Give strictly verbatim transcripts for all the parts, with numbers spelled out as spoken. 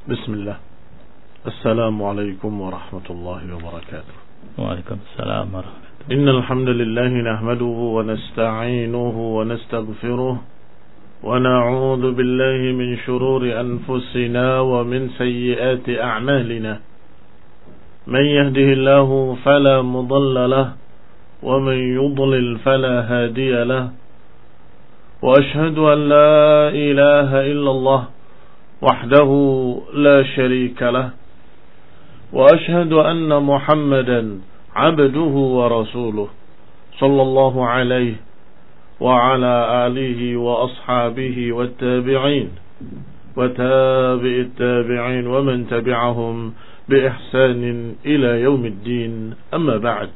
بسم الله. السلام عليكم ورحمة الله وبركاته. وعليكم السلام ورحمة الله. إن الحمد لله نحمده ونستعينه ونستغفره ونعوذ بالله من شرور أنفسنا ومن سيئات أعمالنا. من يهده الله فلا مضل له ومن يضلل فلا هادي له. وأشهد أن لا إله إلا الله وحده لا شريك له. وأشهد أن محمدا عبده ورسوله صلى الله عليه وعلى آله وأصحابه والتابعين وتابع التابعين ومن تبعهم بإحسان إلى يوم الدين. أما بعد.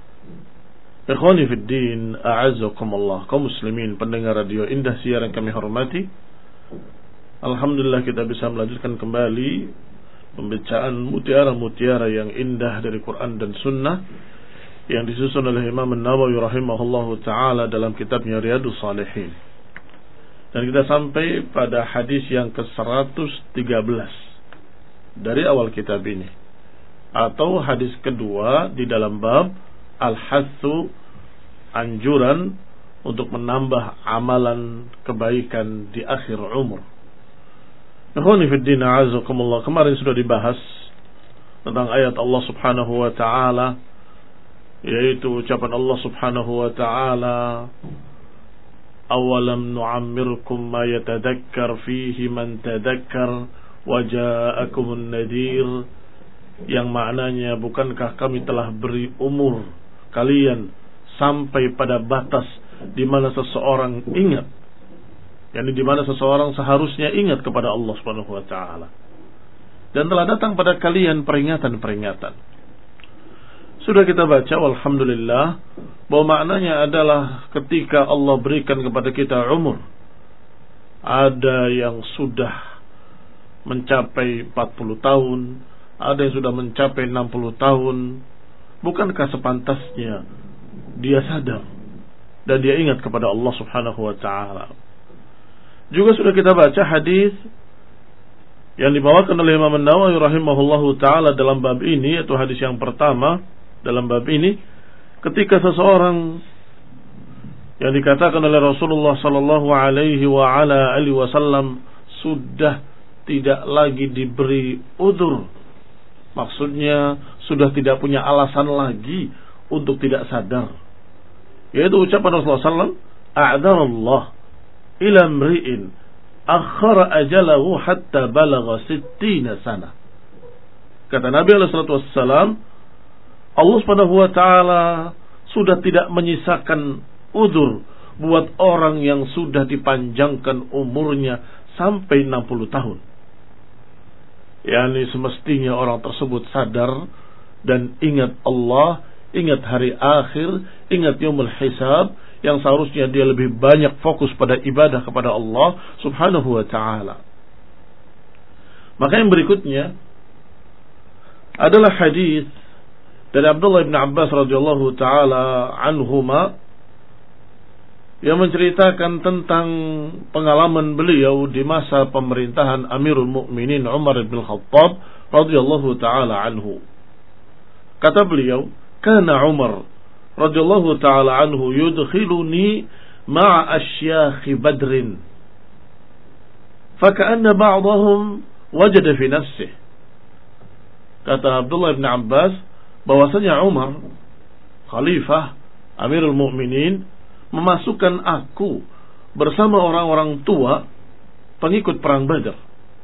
Ikhwani fi din, a'azzakumullah, kaum muslimin pendengar radio Indah Siar yang kami hormati. Alhamdulillah kita bisa melanjutkan kembali pembacaan mutiara-mutiara yang indah dari Quran dan Sunnah yang disusun oleh Imam An-Nawawi rahimahullahu ta'ala dalam kitabnya Riyadhus Shalihin. Dan kita sampai pada hadis yang ke seratus tiga belas dari awal kitab ini, atau hadis kedua di dalam bab Al-Hathu, anjuran untuk menambah amalan kebaikan di akhir umur. Ikhwani fi din, a'azakumullah, kemarin sudah dibahas tentang ayat Allah Subhanahu wa taala, yaitu ucapan Allah Subhanahu wa taala, awalam nu'ammirkum ma yatadakkar fihi man tadakkar wa ja'akumun nadir, yang maknanya, bukankah kami telah beri umur kalian sampai pada batas di mana seseorang ingat, yakni di mana seseorang seharusnya ingat kepada Allah Subhanahu wa taala, dan telah datang pada kalian peringatan-peringatan. Sudah kita baca, alhamdulillah, bahwa maknanya adalah ketika Allah berikan kepada kita umur, ada yang sudah mencapai empat puluh tahun, ada yang sudah mencapai enam puluh tahun. Bukankah sepantasnya dia sadar dan dia ingat kepada Allah Subhanahu wa taala? Juga sudah kita baca hadis yang dibawakan oleh Imam An-Nawawi rahimahullahu taala dalam bab ini, yaitu hadis yang pertama dalam bab ini, ketika seseorang yang dikatakan oleh Rasulullah sallallahu alaihi wa ala alihi wasallam sudah tidak lagi diberi udzur, maksudnya sudah tidak punya alasan lagi untuk tidak sadar, yaitu ucapan Rasulullah sallallahu alaihi wasallam, a'dzarallah ila mri'in akhara ajalahu hatta balagha sittina sana. Kata Nabi alaihi salatu wassalam, Allah Subhanahu wa taala sudah tidak menyisakan udzur buat orang yang sudah dipanjangkan umurnya sampai enam puluh tahun. Yani semestinya orang tersebut sadar dan ingat Allah, ingat hari akhir, ingat yaumul hisab, yang seharusnya dia lebih banyak fokus pada ibadah kepada Allah Subhanahu wa taala. Maka yang berikutnya adalah hadis dari Abdullah bin Abbas radhiyallahu taala anhuma yang menceritakan tentang pengalaman beliau di masa pemerintahan Amirul Mukminin Umar bin Khattab radhiyallahu taala anhu. Kata beliau, kana Umar radhiyallahu taala anhu yudkhiluni ma'a asyakh Badrin, faka'anna ba'dahum wajada fi nafsihi. Kata Abdullah bin Abbas bahwasanya Umar, khalifah Amirul Mukminin, memasukkan aku bersama orang-orang tua pengikut perang Badar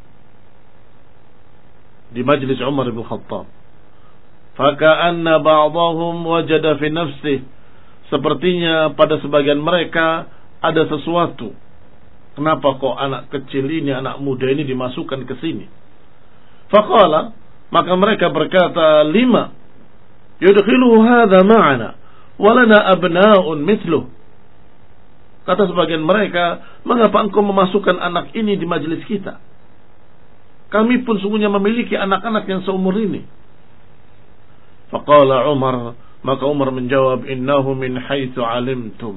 di majlis Umar bin Khattab. Faka'anna ba'dahum wajada fi nafsihi, sepertinya pada sebagian mereka ada sesuatu. Kenapa kok anak kecil ini, anak muda ini dimasukkan ke sini? Faqala, maka mereka berkata, lima yudkhiluhu hadha ma'ana walana abna'un mithluh. Kata sebagian mereka, mengapa engkau memasukkan anak ini di majelis kita? Kami pun sungguhnya memiliki anak-anak yang seumur ini. Faqala Umar, maka Umar menjawab, innahu min haitsu alimtum.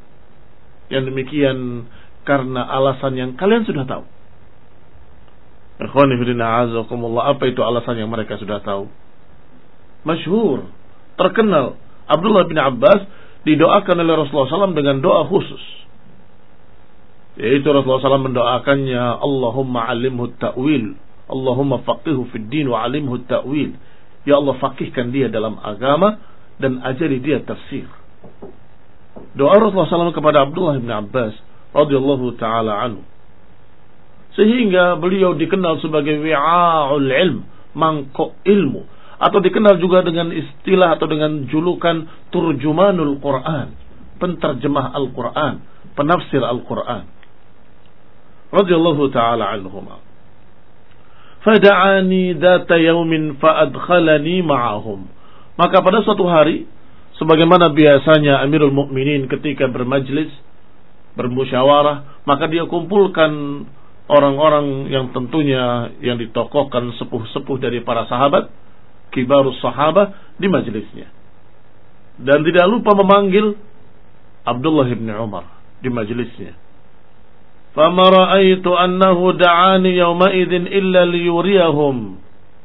Yang demikian karena alasan yang kalian sudah tahu. Ikhwani fillah azakumullah, apa itu alasan yang mereka sudah tahu? Masyhur, terkenal. Abdullah bin Abbas didoakan oleh Rasulullah shallallahu alaihi wasallam dengan doa khusus. Yaitu Rasulullah shallallahu alaihi wasallam mendoakannya, Allahumma alimhu ta'wil, Allahumma faqihhu fid din wa alimhu ta'wil. Ya Allah, faqihkan dia dalam agama dan ajari dia tafsir. Doa Rasulullah shallallahu alaihi wasallam kepada Abdullah bin Abbas radhiyallahu taala anhu, sehingga beliau dikenal sebagai wi'a'ul ilm, mangkok ilmu, atau dikenal juga dengan istilah atau dengan julukan turjumanul Quran, penterjemah Al-Quran, penafsir Al-Quran. Radhiyallahu ta'ala anhuma. Fada'ani dhata yawmin fa'adkhalani ma'ahum. Maka pada suatu hari, sebagaimana biasanya Amirul Mukminin ketika bermajlis, bermusyawarah, maka dia kumpulkan orang-orang yang tentunya yang ditokohkan sepuh-sepuh dari para sahabat, kibarus sahabah, di majelisnya. Dan tidak lupa memanggil Abdullah bin Umar di majelisnya. Fama ra'aitu annahu da'ani yawma idzin illa liyuriyahum.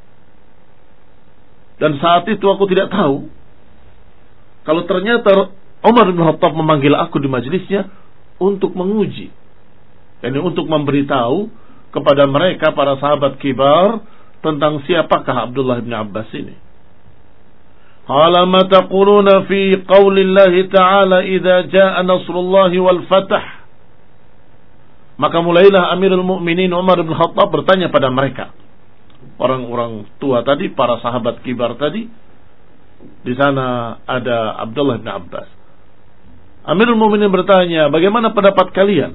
Dan saat itu aku tidak tahu kalau ternyata Umar bin Khattab memanggil aku di majelisnya untuk menguji, yani untuk memberitahu kepada mereka para sahabat kibar tentang siapakah Abdullah bin Abbas ini. Qala ma taquluna fi qaulillahi ta'ala idza jaa nasrullahi wal fath. Maka mulailah Amirul Mukminin Umar bin Khattab bertanya pada mereka, orang-orang tua tadi, para sahabat kibar tadi. Di sana ada Abdullah bin Abbas. Amirul Mukminin bertanya, bagaimana pendapat kalian?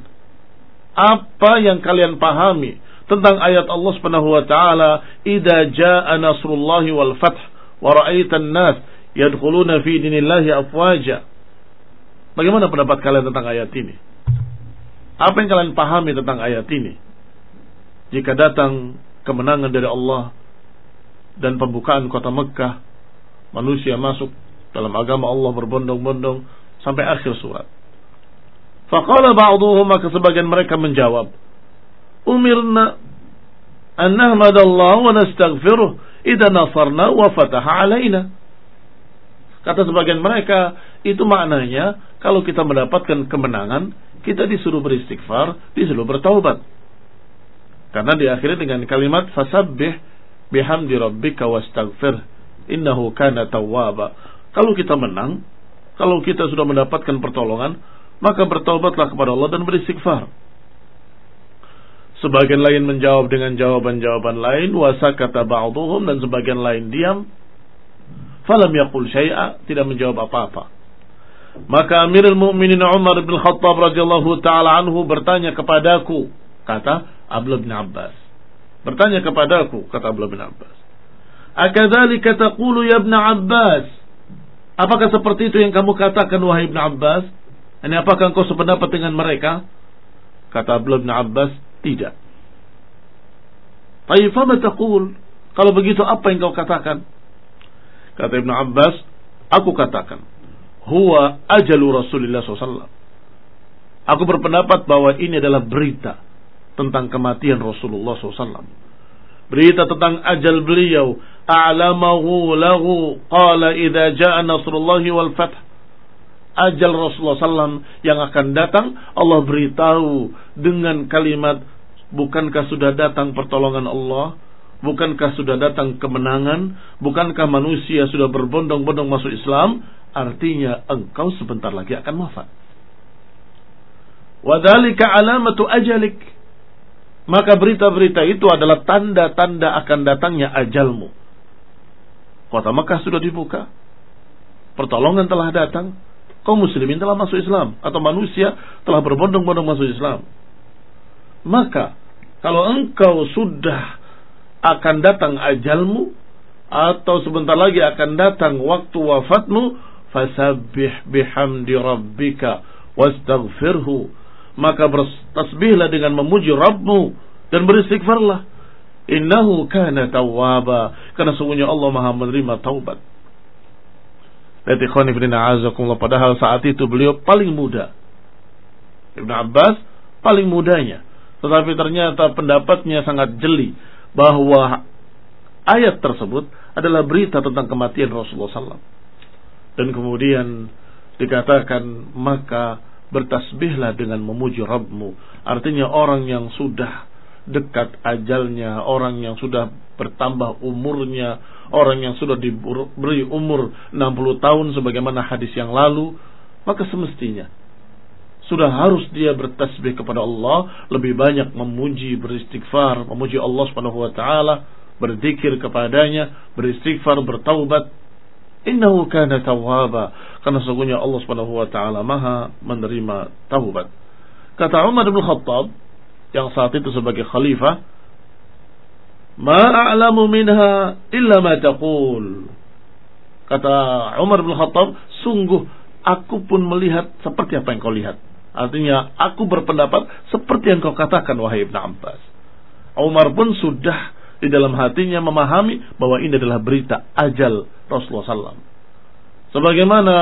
Apa yang kalian pahami tentang ayat Allah Subhanahu wa taala, "Idza jaa nasrullahi wal fath wa ra'aitan nas yadkhuluna fi dinillahi afwaja." Bagaimana pendapat kalian tentang ayat ini? Apa yang kalian pahami tentang ayat ini? Jika datang kemenangan dari Allah dan pembukaan kota Mekkah, manusia masuk dalam agama Allah berbondong-bondong sampai akhir surat. Faqala ba'dhuhum, maka sebagian mereka menjawab, umirna an nahmadallaha wa nastaghfiruh idza nasarna wa fataha alaina. Kata sebagian mereka, itu maknanya kalau kita mendapatkan kemenangan, kita disuruh beristighfar, disuruh bertaubat. Karena diakhiri dengan kalimat fasabbih bihamdi rabbika wastaghfir innahu kana tawwaba. Kalau kita menang, kalau kita sudah mendapatkan pertolongan, maka bertaubatlah kepada Allah dan beristighfar. Sebagian lain menjawab dengan jawaban-jawaban lain, wasakata ba'dhuhum, dan sebagian lain diam. Falam yaqul syai'a, tidak menjawab apa-apa. Maka Amirul Mukminin Umar bin Khattab radhiyallahu taala anhu bertanya kepadaku, kata Abdullah bin Abbas. Bertanya kepadaku, kata Abdullah bin Abbas, akadzalika taqulu ya Ibn Abbas? Apakah seperti itu yang kamu katakan wahai Ibn Abbas? Ini apakah engkau sependapat dengan mereka? Kata Abdullah bin Abbas, tidak. Tayyib, fama taqul? Kalau begitu apa yang kau katakan? Kata Ibn Abbas, aku katakan, huwa ajalu Rasulullah shallallahu alaihi wasallam. Aku berpendapat bahwa ini adalah berita tentang kematian Rasulullah shallallahu alaihi wasallam. Berita tentang ajal beliau. A'lamahu lahu qala idza jaa nasrullahi wal fath. Ajal Rasulullah shallallahu alaihi wasallam yang akan datang, Allah beritahu dengan kalimat, bukankah sudah datang pertolongan Allah? Bukankah sudah datang kemenangan? Bukankah manusia sudah berbondong-bondong masuk Islam? Artinya engkau sebentar lagi akan wafat. Wa dzalika alamatu ajalik. Maka berita-berita itu adalah tanda-tanda akan datangnya ajalmu. Kota Mekah sudah dibuka, pertolongan telah datang, kaum muslimin telah masuk Islam, atau manusia telah berbondong-bondong masuk Islam. Maka kalau engkau sudah akan datang ajalmu, atau sebentar lagi akan datang waktu wafatmu, fasabbih bihamdi rabbika wastaghfirhu, maka bertasbihlah dengan memuji Rabbmu dan beristighfarlah. Innahu kana tawwaba, karena sungguhnya Allah Maha menerima taubat. Lihat ikhwan fillah azakumullah, padahal saat itu beliau paling muda. Ibn Abbas paling mudanya, tetapi ternyata pendapatnya sangat jeli, bahwa ayat tersebut adalah berita tentang kematian Rasulullah sallallahu alaihi wasallam. Dan kemudian dikatakan, maka bertasbihlah dengan memuji Rabbmu. Artinya orang yang sudah dekat ajalnya, orang yang sudah bertambah umurnya, orang yang sudah diberi umur enam puluh tahun sebagaimana hadis yang lalu, maka semestinya sudah harus dia bertasbih kepada Allah, lebih banyak memuji, beristighfar, memuji Allah Subhanahu wa taala, berzikir kepadanya, beristighfar, bertaubat. Innahu kana tawwaba, karena sesungguhnya Allah Subhanahu wa taala Maha menerima taubat. Kata Umar bin Khattab yang saat itu sebagai khalifah, "Ma a'lamu minha illa ma taqul." Kata Umar bin Khattab, sungguh aku pun melihat seperti apa yang kau lihat. Artinya aku berpendapat seperti yang kau katakan wahai Ibn Abbas. Umar pun sudah di dalam hatinya memahami bahwa ini adalah berita ajal Rasulullah sallallahu alaihi wasallam. Sebagaimana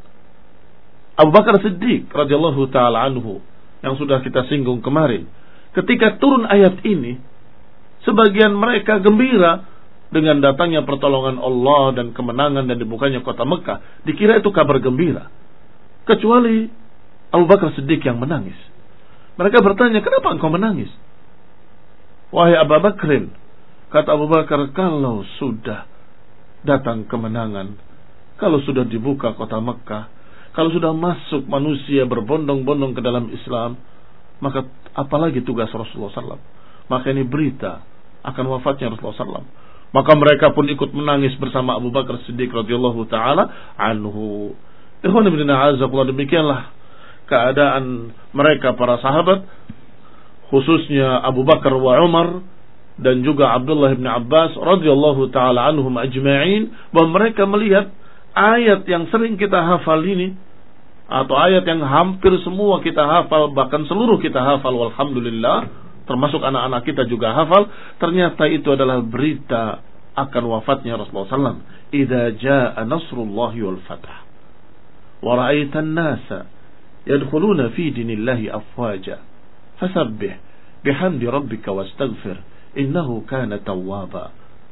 Abu Bakar Siddiq radhiyallahu taala anhu yang sudah kita singgung kemarin, ketika turun ayat ini, sebagian mereka gembira dengan datangnya pertolongan Allah dan kemenangan dan dibukanya kota Mekah. Dikira itu kabar gembira. Kecuali Abu Bakar Siddiq yang menangis. Mereka bertanya, kenapa engkau menangis? Wahai Abu Bakrin, kata Abu Bakar, kalau sudah datang kemenangan, kalau sudah dibuka kota Mekah, kalau sudah masuk manusia berbondong-bondong ke dalam Islam, maka apalagi tugas Rasulullah sallallahu alaihi wasallam. Maka ini berita akan wafatnya Rasulullah sallallahu alaihi wasallam. Maka mereka pun ikut menangis bersama Abu Bakar Siddiq radhiyallahu taala anhu. Ikhwan fillah, a'azzakumullah, demikianlah keadaan mereka para sahabat, khususnya Abu Bakar wa Umar dan juga Abdullah bin Abbas radhiyallahu taala anhum ajma'in, bahwa mereka melihat ayat yang sering kita hafal ini, atau ayat yang hampir semua kita hafal, bahkan seluruh kita hafal, walhamdulillah, termasuk anak-anak kita juga hafal, ternyata itu adalah berita akan wafatnya Rasulullah sallallahu alaihi wasallam. Idza jaa nasrullahi wal fath wa ra'aitan nasa yadkhuluna fi dinillahi afwaja fasabbih bihamdi rabbika wastaghfir innahu kana tawwaba.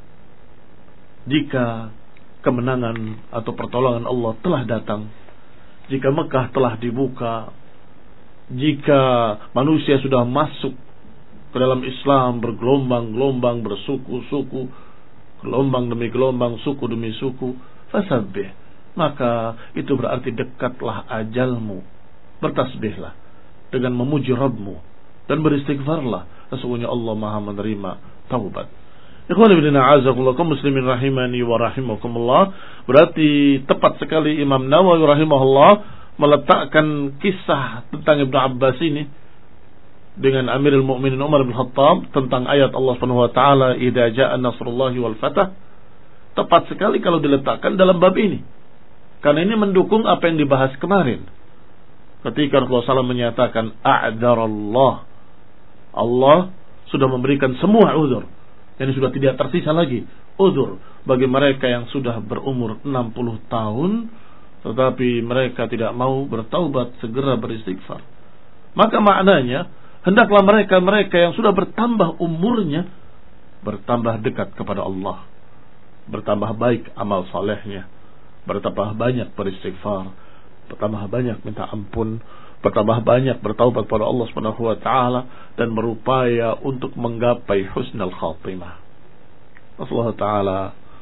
Jika kemenangan atau pertolongan Allah telah datang, jika Mekah telah dibuka, jika manusia sudah masuk ke dalam Islam bergelombang-gelombang, bersuku-suku, gelombang demi gelombang, suku demi suku, fasabbih, maka itu berarti dekatlah ajalmu. Bertasbihlah dengan memuji Rabbmu dan beristighfarlah, sesungguhnya Allah Maha menerima taubat. Ikhwan fillah, a'azzakumullah, kaum muslimin rahimani wa rahimakumullah. Berarti tepat sekali Imam Nawawi rahimahullah meletakkan kisah tentang Ibnu Abbas ini dengan Amirul Mukminin Umar bin Khattab tentang ayat Allah Subhanahu wa taala, idza jaa nasrullahi wal fath. Tepat sekali kalau diletakkan dalam bab ini, karena ini mendukung apa yang dibahas kemarin ketika Rasulullah sallallahu alaihi wasallam menyatakan a'dzarallah, Allah sudah memberikan semua uzur, yang sudah tidak tersisa lagi uzur bagi mereka yang sudah berumur enam puluh tahun tetapi mereka tidak mau bertaubat, segera beristighfar. Maka maknanya hendaklah mereka-mereka yang sudah bertambah umurnya bertambah dekat kepada Allah, bertambah baik amal salehnya, bertambah banyak beristighfar, bertambah banyak minta ampun, bertambah banyak bertaubat kepada Allah Subhanahu wa taala, dan berupaya untuk menggapai husnul khatimah. Allah taala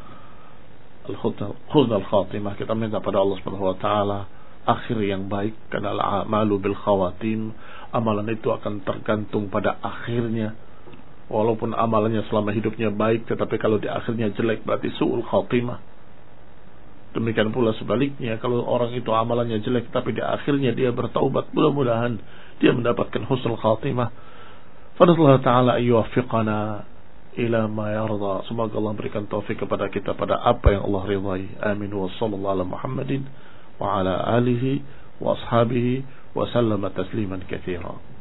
al-husnul khatimah, kita minta pada Allah Subhanahu wa taala akhir yang baik, karena al-a'malu bil khawatim, amalan itu akan tergantung pada akhirnya. Walaupun amalannya selama hidupnya baik, tetapi kalau di akhirnya jelek berarti su'ul khatimah. Demikian pula sebaliknya, kalau orang itu amalannya jelek tapi di akhirnya dia bertaubat, mudah-mudahan dia mendapatkan husnul khatimah. Fadallahu ta'ala ayyuwaffiqana ila ma yarda. Semoga Allah berikan taufik kepada kita pada apa yang Allah ridhai. Amin. Wa sallallahu ala Muhammadin wa ala alihi wa ashabihi wa sallama tasliman katsira.